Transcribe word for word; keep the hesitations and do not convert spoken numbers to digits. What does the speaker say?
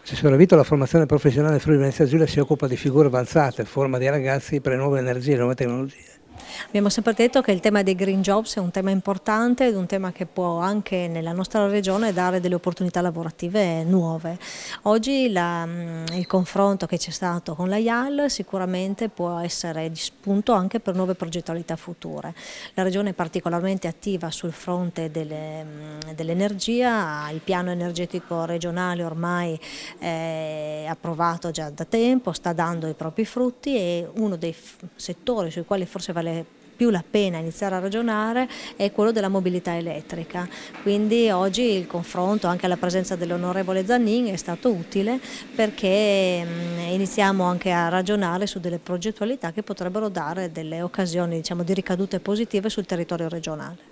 Assessore Vito, la formazione professionale Friuli Venezia Giulia si occupa di figure avanzate, forma di ragazzi per le nuove energie e le nuove tecnologie. Abbiamo sempre detto che il tema dei green jobs è un tema importante ed un tema che può anche nella nostra regione dare delle opportunità lavorative nuove. Oggi la, il confronto che c'è stato con la I A L sicuramente può essere di spunto anche per nuove progettualità future. La regione è particolarmente attiva sul fronte dell'energia, il piano energetico regionale ormai è approvato già da tempo, sta dando i propri frutti e uno dei settori sui quali forse vale più la pena iniziare a ragionare è quello della mobilità elettrica, quindi oggi il confronto anche alla presenza dell'onorevole Zannin è stato utile perché iniziamo anche a ragionare su delle progettualità che potrebbero dare delle occasioni, diciamo, di ricadute positive sul territorio regionale.